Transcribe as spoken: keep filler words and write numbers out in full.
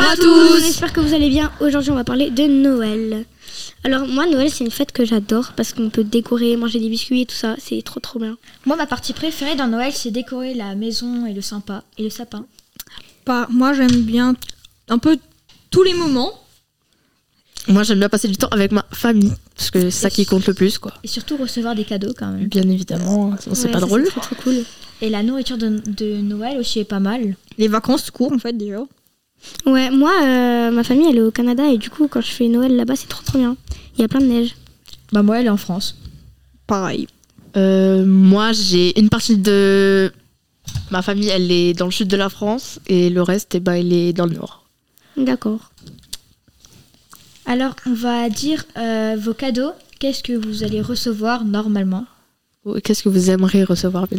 à tous. J'espère que vous allez bien. Aujourd'hui, on va parler de Noël. Alors moi, Noël, c'est une fête que j'adore parce qu'on peut décorer, manger des biscuits et tout ça. C'est trop trop bien. Moi, ma partie préférée dans Noël, c'est décorer la maison et le sympa et le sapin. Bah, moi, j'aime bien un peu tous les moments. Moi, j'aime bien passer du temps avec ma famille parce que c'est ça qui compte le plus, quoi. Et surtout recevoir des cadeaux quand même. Bien évidemment, sinon c'est Ouais, pas ça, drôle. C'est trop, trop cool. Et la nourriture de, de Noël aussi est pas mal. Les vacances tout court, en fait, déjà. Ouais, moi, euh, ma famille, elle est au Canada et du coup, quand je fais Noël là-bas, c'est trop trop bien. Il y a plein de neige. Bah moi, elle est en France. Pareil. Euh, moi, j'ai une partie de ma famille, elle est dans le sud de la France et le reste, eh ben, il est dans le nord. D'accord. Alors, on va dire euh, vos cadeaux. Qu'est-ce que vous allez recevoir normalement ? Qu'est-ce que vous aimeriez recevoir, bien